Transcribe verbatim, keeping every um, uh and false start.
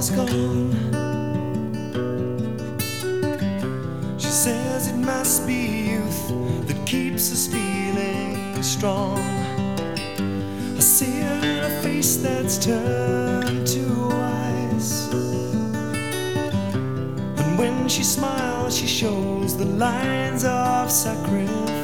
is gone. She says it must be youth that keeps us feeling strong. I see her in a face that's turned to ice, and when she smiles she shows the lines of sacrifice.